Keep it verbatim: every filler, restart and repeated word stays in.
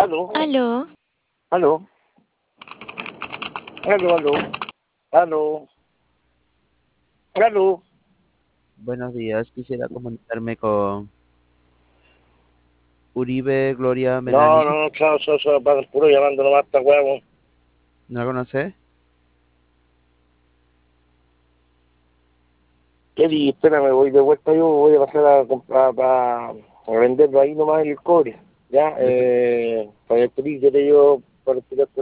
¿Aló? ¿Aló? ¿Aló? ¿Aló, aló? ¿Aló? ¿Aló? Buenos días, quisiera comunicarme con Uribe Gloria No, Melanie. no, chao, chao, chao, para el puro llamando nomás, está huevo. ¿No la conoce? ¿Qué di? Espérame, voy de vuelta yo, voy a pasar a comprar, para a venderlo ahí nomás en el cobre. Ya, eh, para el que te yo, para el